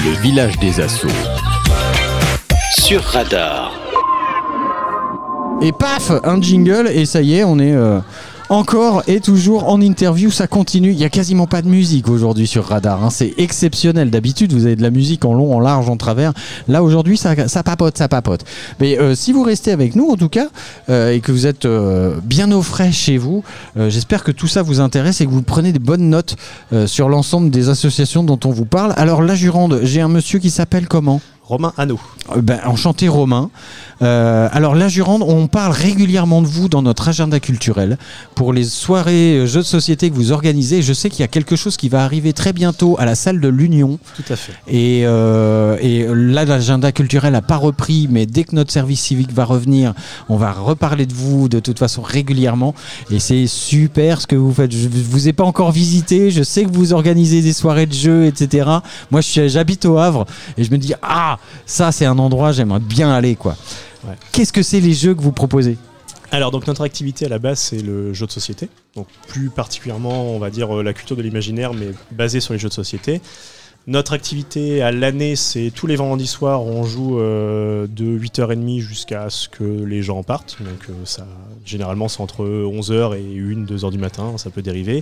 Le village des assos. Sur Radar. Et paf, un jingle et ça y est, on est encore et toujours en interview, ça continue. Il n'y a quasiment pas de musique aujourd'hui sur Radar, hein. C'est exceptionnel. D'habitude, vous avez de la musique en long, en large, en travers. Là, aujourd'hui, ça papote. Mais si vous restez avec nous, en tout cas, et que vous êtes bien au frais chez vous, j'espère que tout ça vous intéresse et que vous prenez des bonnes notes sur l'ensemble des associations dont on vous parle. Alors, la Jurande, j'ai un monsieur qui s'appelle comment ? Romain Hanot. Enchanté Romain. Alors la Jurande, on parle régulièrement de vous dans notre agenda culturel pour les soirées jeux de société que vous organisez. Je sais qu'il y a quelque chose qui va arriver très bientôt à la salle de l'Union. Tout à fait. Et là, l'agenda culturel n'a pas repris, mais dès que notre service civique va revenir, on va reparler de vous de toute façon régulièrement. Et c'est super ce que vous faites. Je vous ai pas encore visité. Je sais que vous organisez des soirées de jeux, etc. Moi, j'habite au Havre et je me dis ça c'est un endroit j'aimerais bien aller quoi. Ouais. Qu'est-ce que c'est les jeux que vous proposez ? Alors donc notre activité à la base c'est le jeu de société, donc plus particulièrement on va dire la culture de l'imaginaire mais basée sur les jeux de société. Notre activité à l'année c'est tous les vendredis soirs on joue de 8h30 jusqu'à ce que les gens partent, donc ça généralement c'est entre 11h et 1-2h du matin, ça peut dériver.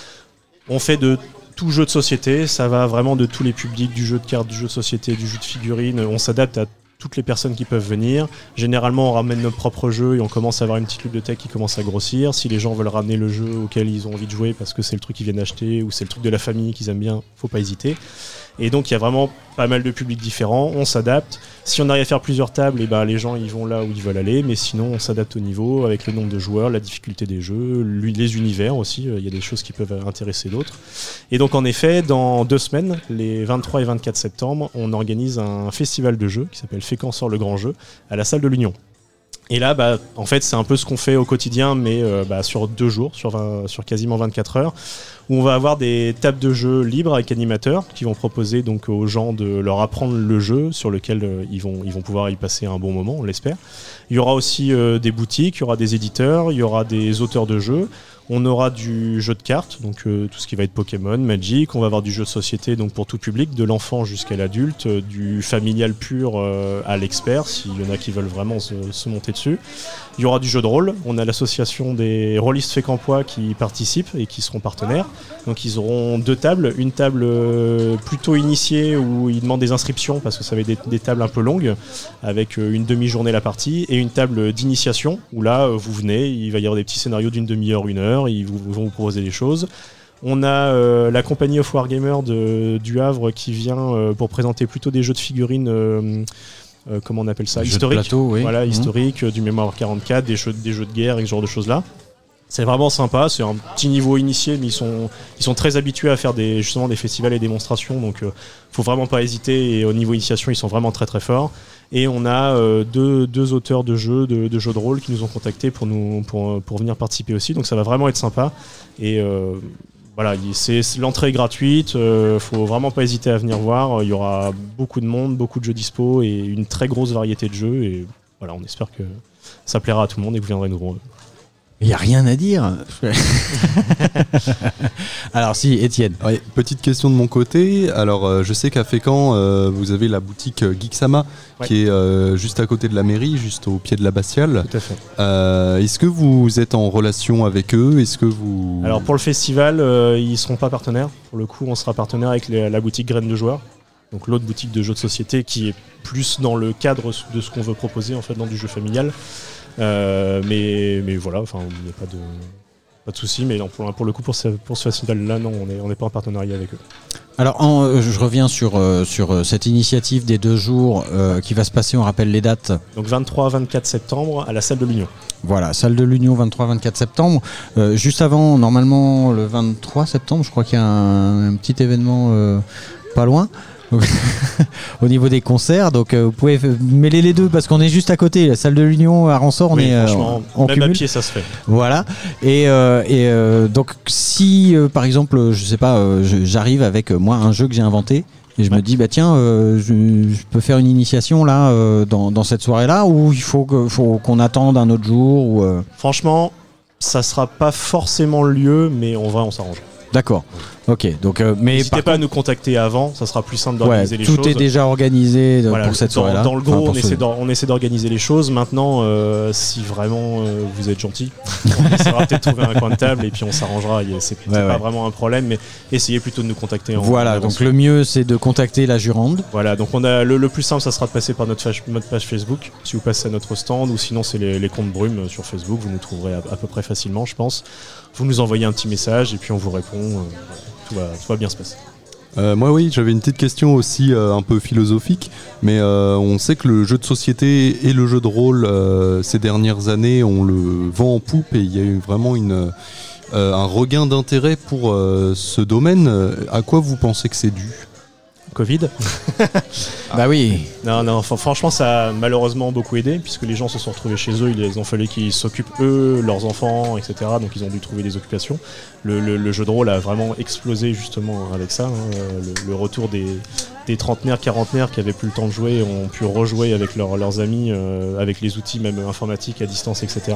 On fait de tout jeu de société, ça va vraiment de tous les publics, du jeu de cartes, du jeu de société, du jeu de figurines, on s'adapte à toutes les personnes qui peuvent venir. Généralement, on ramène notre propre jeu et on commence à avoir une petite bibliothèque qui commence à grossir. Si les gens veulent ramener le jeu auquel ils ont envie de jouer parce que c'est le truc qu'ils viennent acheter ou c'est le truc de la famille qu'ils aiment bien, faut pas hésiter. Et donc, il y a vraiment pas mal de publics différents. On s'adapte. Si on arrive à faire plusieurs tables, et les gens ils vont là où ils veulent aller. Mais sinon, on s'adapte au niveau avec le nombre de joueurs, la difficulté des jeux, les univers aussi. Il y a des choses qui peuvent intéresser d'autres. Et donc, en effet, dans 2 semaines, les 23 et 24 septembre, on organise un festival de jeux qui s'appelle Fécamp sort le grand jeu à la salle de l'Union. Et là, en fait, c'est un peu ce qu'on fait au quotidien, mais sur 2 jours, sur quasiment 24 heures, où on va avoir des tables de jeu libres avec animateurs qui vont proposer donc aux gens de leur apprendre le jeu sur lequel ils vont pouvoir y passer un bon moment, on l'espère. Il y aura aussi des boutiques, il y aura des éditeurs, il y aura des auteurs de jeux. On aura du jeu de cartes, donc tout ce qui va être Pokémon, Magic. On va avoir du jeu de société, donc pour tout public, de l'enfant jusqu'à l'adulte, du familial pur à l'expert, s'il y en a qui veulent vraiment se monter dessus. Il y aura du jeu de rôle. On a l'association des rôlistes fécampois qui participent et qui seront partenaires. Donc ils auront 2 tables. Une table plutôt initiée où ils demandent des inscriptions parce que ça va être des tables un peu longues avec une demi-journée la partie, et une table d'initiation où là vous venez, il va y avoir des petits scénarios d'une demi-heure, 1 heure. Ils vont vous proposer des choses. On a la compagnie of Wargamer du Havre qui vient pour présenter plutôt des jeux de figurines, comment on appelle ça, historiques. Plateau, oui. Voilà, historiques, du Mémoire 44, des jeux de guerre et ce genre de choses là. C'est vraiment sympa, c'est un petit niveau initié, mais ils sont très habitués à faire justement des festivals et démonstrations, donc faut vraiment pas hésiter, et au niveau initiation ils sont vraiment très très forts. Et on a deux auteurs de jeux de rôle qui nous ont contactés pour venir participer aussi, donc ça va vraiment être sympa. Et voilà, l'entrée est gratuite, faut vraiment pas hésiter à venir voir. Il y aura beaucoup de monde, beaucoup de jeux dispo et une très grosse variété de jeux, et voilà, on espère que ça plaira à tout le monde et que vous viendrez nous voir. Il n'y a rien à dire. Alors si, Étienne. Ouais, petite question de mon côté. Alors je sais qu'à Fécamp, vous avez la boutique Geeksama, ouais, qui est juste à côté de la mairie, juste au pied de la Bastille. Tout à fait. Est-ce que vous êtes en relation avec eux ? Alors pour le festival, ils ne seront pas partenaires. Pour le coup, on sera partenaire avec la boutique Graines de Joueurs. Donc l'autre boutique de jeux de société qui est plus dans le cadre de ce qu'on veut proposer en fait dans du jeu familial. Mais voilà, enfin il n'y a pas de souci, mais non, pour le coup pour ce festival-là, non, on n'est pas en partenariat avec eux. Alors je reviens sur cette initiative des 2 jours qui va se passer, on rappelle les dates. Donc 23-24 septembre à la salle de l'Union. Voilà, salle de l'Union 23-24 septembre. Juste avant, normalement le 23 septembre, je crois qu'il y a un petit événement pas loin. Au niveau des concerts, donc vous pouvez mêler les deux parce qu'on est juste à côté, la salle de l'Union à Ransort, on est en même cumul. À pied ça se fait. Voilà, et donc si par exemple je sais pas, j'arrive avec moi un jeu que j'ai inventé et je me dis tiens, je peux faire une initiation là dans cette soirée là, ou il faut qu'on attende un autre jour ou Franchement ça sera pas forcément le lieu, mais on s'arrange. D'accord. Ok, donc mais n'hésitez pas à nous contacter avant, ça sera plus simple d'organiser les choses. Tout est déjà organisé voilà, pour cette soirée-là. Dans le gros, on essaie d'organiser les choses. Maintenant, si vraiment vous êtes gentil, on essaiera peut-être de trouver un coin de table et puis on s'arrangera. C'est pas vraiment un problème, mais essayez plutôt de nous contacter. Voilà, donc le mieux c'est de contacter la Jurande. Voilà, donc on a le plus simple, ça sera de passer par notre page Facebook. Si vous passez à notre stand, ou sinon c'est les comptes Brume sur Facebook, vous nous trouverez à peu près facilement, je pense. Vous nous envoyez un petit message et puis on vous répond. Tout va bien se passer. Moi oui, j'avais une petite question aussi un peu philosophique, mais on sait que le jeu de société et le jeu de rôle ces dernières années, on le vend en poupe et il y a eu vraiment un regain d'intérêt pour ce domaine. À quoi vous pensez que c'est dû ? Covid. Bah oui. Non, franchement, ça a malheureusement beaucoup aidé, puisque les gens se sont retrouvés chez eux, il ont fallu qu'ils s'occupent eux, leurs enfants, etc. Donc ils ont dû trouver des occupations. Le jeu de rôle a vraiment explosé justement avec ça. Le retour des trentenaires, quarantenaires qui avaient plus le temps de jouer ont pu rejouer avec leurs amis, avec les outils même informatiques à distance, etc.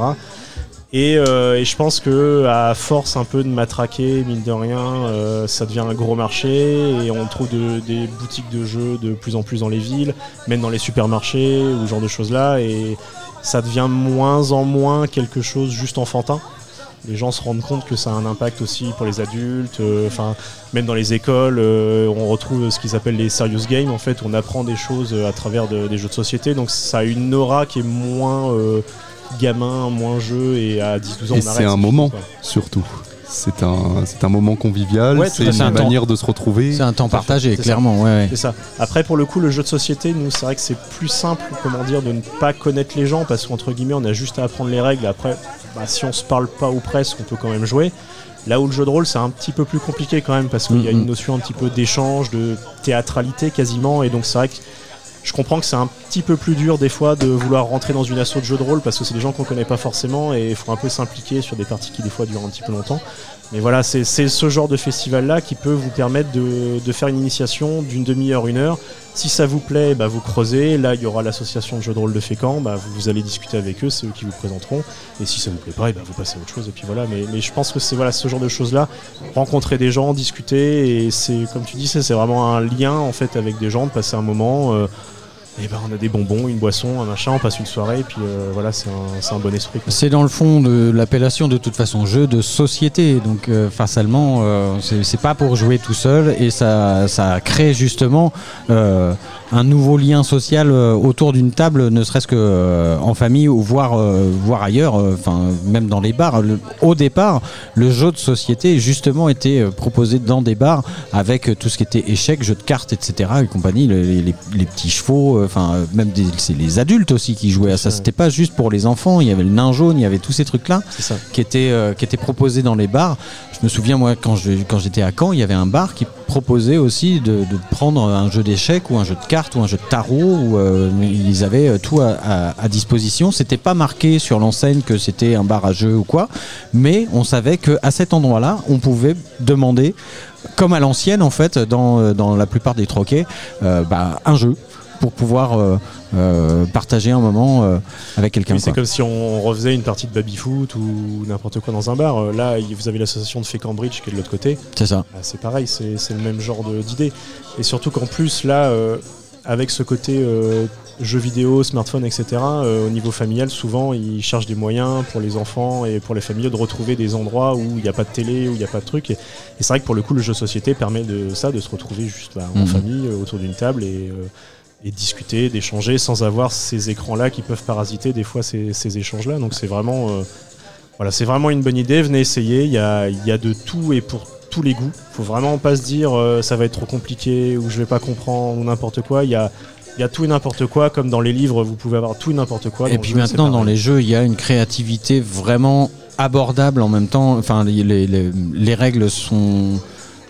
Et je pense que à force un peu de matraquer, mine de rien, ça devient un gros marché et on trouve des boutiques de jeux de plus en plus dans les villes, même dans les supermarchés ou ce genre de choses là, et ça devient moins en moins quelque chose juste enfantin. Les gens se rendent compte que ça a un impact aussi pour les adultes, même dans les écoles, on retrouve ce qu'ils appellent les serious games, en fait, on apprend des choses à travers des jeux de société, donc ça a une aura qui est moins gamin, moins jeu, et à 10-12 ans on arrête. C'est un moment, surtout. C'est un moment convivial, c'est une manière de se retrouver. C'est un temps partagé, clairement. Ouais. C'est ça. Après, pour le coup, le jeu de société, nous, c'est vrai que c'est plus simple, de ne pas connaître les gens, parce qu'entre guillemets, on a juste à apprendre les règles. Après, si on se parle pas ou presque, on peut quand même jouer. Là où le jeu de rôle, c'est un petit peu plus compliqué quand même, parce qu'il y a une notion un petit peu d'échange, de théâtralité quasiment, et donc c'est vrai que je comprends que c'est un petit peu plus dur des fois de vouloir rentrer dans une asso de jeu de rôle parce que c'est des gens qu'on connaît pas forcément et il faut un peu s'impliquer sur des parties qui des fois durent un petit peu longtemps. Mais voilà, c'est ce genre de festival-là qui peut vous permettre de faire une initiation d'une demi-heure, 1 heure. Si ça vous plaît, vous creusez. Là, il y aura l'association de jeux de rôle de Fécamp. Vous allez discuter avec eux, c'est eux qui vous présenteront. Et si ça vous plaît pas, vous passez à autre chose. Et puis voilà. Mais je pense que c'est ce genre de choses-là. Rencontrer des gens, discuter. Et c'est, comme tu dis, c'est vraiment un lien en fait avec des gens, de passer un moment. On a des bonbons, une boisson, un machin, on passe une soirée, et puis voilà, c'est un bon esprit, quoi. C'est dans le fond de l'appellation de toute façon jeu de société, donc facialement c'est pas pour jouer tout seul, et ça crée justement un nouveau lien social autour d'une table, ne serait-ce que en famille ou voire ailleurs, même dans les bars. Au départ, le jeu de société justement était proposé dans des bars avec tout ce qui était échecs, jeux de cartes, etc. et compagnie, les petits chevaux, même c'est les adultes aussi qui jouaient à ça. C'était pas juste pour les enfants. Il y avait le nain jaune, il y avait tous ces trucs-là qui étaient proposés dans les bars. Je me souviens, moi, quand j'étais à Caen, il y avait un bar qui proposait aussi de prendre un jeu d'échecs ou un jeu de cartes ou un jeu de tarot, où ils avaient tout à disposition. C'était pas marqué sur l'enseigne que c'était un bar à jeux ou quoi, mais on savait qu'à cet endroit-là, on pouvait demander, comme à l'ancienne en fait, dans la plupart des troquets, un jeu pour pouvoir partager un moment avec quelqu'un. Oui, c'est comme si on refaisait une partie de baby-foot ou n'importe quoi dans un bar. Là, vous avez l'association de Fécamp Bridge qui est de l'autre côté. C'est ça. C'est pareil, c'est le même genre d'idée. Et surtout qu'en plus, là, avec ce côté jeux vidéo, smartphone, etc., au niveau familial, souvent, ils cherchent des moyens pour les enfants et pour les familles de retrouver des endroits où il n'y a pas de télé, où il n'y a pas de trucs. Et c'est vrai que pour le coup, le jeu société permet de se retrouver juste en famille, autour d'une table et discuter, d'échanger sans avoir ces écrans-là qui peuvent parasiter des fois ces échanges-là. Donc c'est vraiment, c'est vraiment une bonne idée. Venez essayer. Il y a de tout et pour tous les goûts. Faut vraiment pas se dire ça va être trop compliqué ou je vais pas comprendre ou n'importe quoi. Il y a tout et n'importe quoi, comme dans les livres, vous pouvez avoir tout et n'importe quoi. Et puis maintenant, dans les jeux, il y a une créativité vraiment abordable en même temps. Les règles sont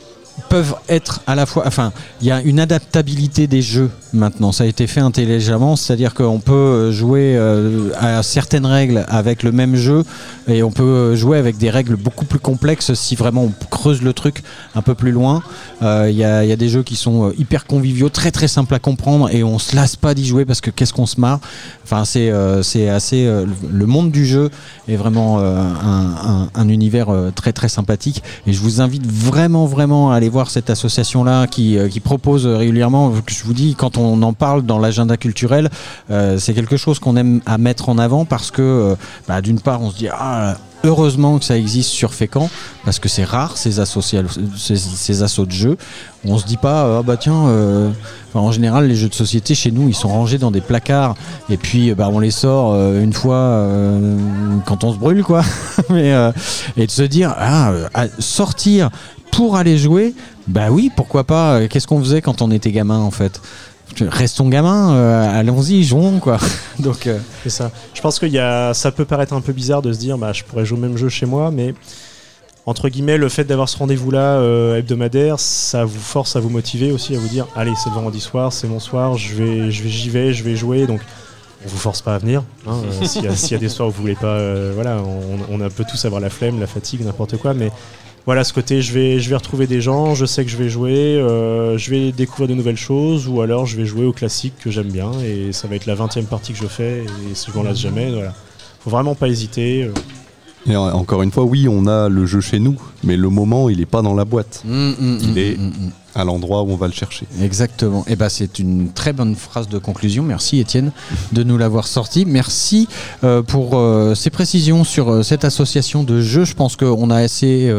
peuvent être à la fois, enfin, il y a une adaptabilité des jeux maintenant, ça a été fait intelligemment, c'est-à-dire qu'on peut jouer à certaines règles avec le même jeu et on peut jouer avec des règles beaucoup plus complexes si vraiment on creuse le truc un peu plus loin. Il y a des jeux qui sont hyper conviviaux, très très simples à comprendre et on se lasse pas d'y jouer parce que qu'est-ce qu'on se marre. Enfin, c'est assez le monde du jeu est vraiment un univers très très sympathique et je vous invite vraiment à aller voir cette association là qui propose régulièrement. Je vous dis, quand on en parle dans l'agenda culturel, c'est quelque chose qu'on aime à mettre en avant parce que d'une part on se dit heureusement que ça existe sur Fécamp parce que c'est rare ces assos de jeux. On se dit pas en général les jeux de société chez nous ils sont rangés dans des placards et puis on les sort une fois quand on se brûle quoi. Mais et de se dire sortir pour aller jouer, oui, pourquoi pas. Qu'est-ce qu'on faisait quand on était gamin en fait? Restons gamins, allons-y, jouons quoi. Donc c'est ça. Je pense que ça peut paraître un peu bizarre de se dire je pourrais jouer au même jeu chez moi, mais entre guillemets le fait d'avoir ce rendez-vous-là hebdomadaire, ça vous force à vous motiver aussi, à vous dire allez, c'est le vendredi soir, c'est mon soir, j'y vais jouer. Donc on vous force pas à venir. S'il y a des soirs où vous voulez pas, on peut tous avoir la flemme, la fatigue, n'importe quoi, mais voilà, ce côté, je vais retrouver des gens, je sais que je vais jouer, je vais découvrir de nouvelles choses, ou alors je vais jouer au classique que j'aime bien, et ça va être la 20e partie que je fais, et je m'en lasse jamais. Voilà. Faut vraiment pas hésiter. Et encore une fois, oui, on a le jeu chez nous, mais le moment, il est pas dans la boîte. Il est à l'endroit où on va le chercher. Exactement. Et c'est une très bonne phrase de conclusion. Merci Étienne de nous l'avoir sorti. Merci pour ces précisions sur cette association de jeux. Je pense qu'on a assez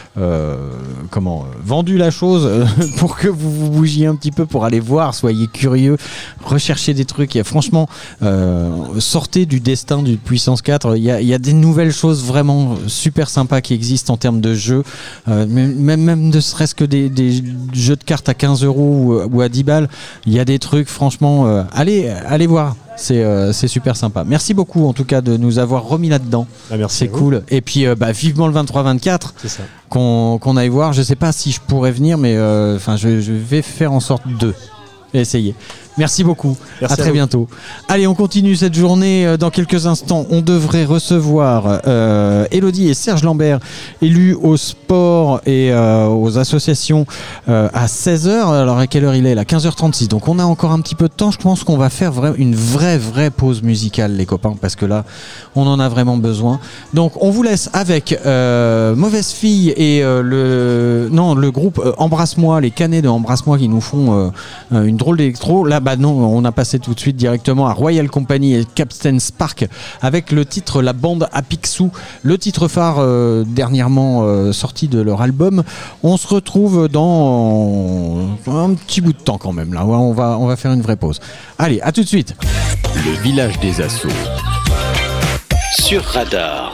vendu la chose pour que vous vous bougiez un petit peu pour aller voir. Soyez curieux, recherchez des trucs. Et franchement, sortez du destin du Puissance 4. Il y a des nouvelles choses vraiment super sympas qui existent en termes de jeux. Même ne serait-ce que des jeux de cartes à 15 euros ou à 10 balles, il y a des trucs franchement allez voir, c'est super sympa. Merci beaucoup en tout cas de nous avoir remis là-dedans. Merci, c'est cool. Et puis vivement le 23-24 qu'on aille voir. Je sais pas si je pourrais venir, mais je vais faire en sorte de essayer. Merci beaucoup. À très bientôt. Allez, on continue cette journée. Dans quelques instants, on devrait recevoir Élodie et Serge Lambert, élus au sport et aux associations à 16h. Alors, à quelle heure il est là? 15h36. Donc, on a encore un petit peu de temps. Je pense qu'on va faire une vraie pause musicale, les copains, parce que là, on en a vraiment besoin. Donc, on vous laisse avec Mauvaise Fille et le groupe Embrasse-moi, les Canets de Embrasse-moi qui nous font une drôle d'électro. Là, non, on a passé tout de suite directement à Royal Company et Captain Spark avec le titre La Bande à Picsou, le titre phare dernièrement sorti de leur album. On se retrouve dans un petit bout de temps quand même. Là, on va faire une vraie pause. Allez, à tout de suite. Le village des assos sur Radar.